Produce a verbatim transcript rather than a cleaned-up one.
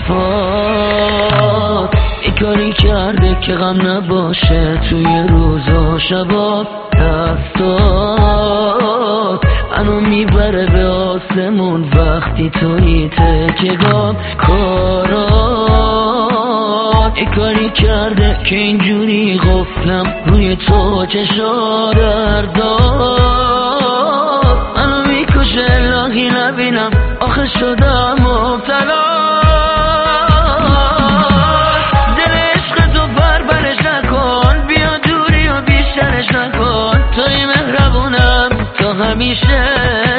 حرفات ای کاری کرده که غم نباشه توی روزا شبا دستات منو میبره به آسمون وقتی توی تکگاه کارات ای کاری کرده که اینجوری غفلم روی تو چشا درداد منو میکشه الهی نبینم آخه شدم مبتلا دل عشق تو بربرش نکن بیا دوری و بیشترش نکن توی مهربونم تا همیشه